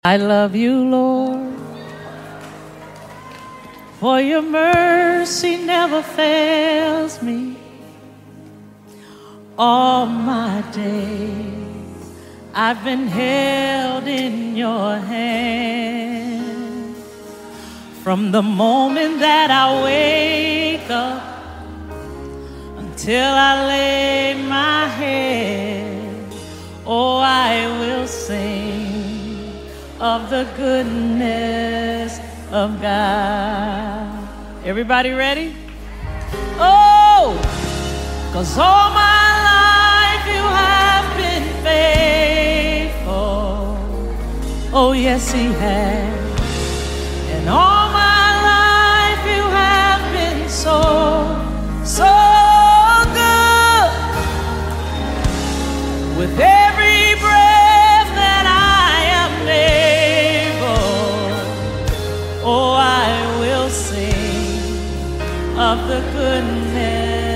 I love you, Lord, for your mercy never fails me. All my days I've been held in your hand. From the moment that I wake up until I lay my head, oh, I will sing of the goodness of God. Everybody ready? Oh, 'cause all my life you have been faithful. Oh, yes, he has. And all my life you have been so, so good. With every breath that I am able, oh, I will sing of the goodness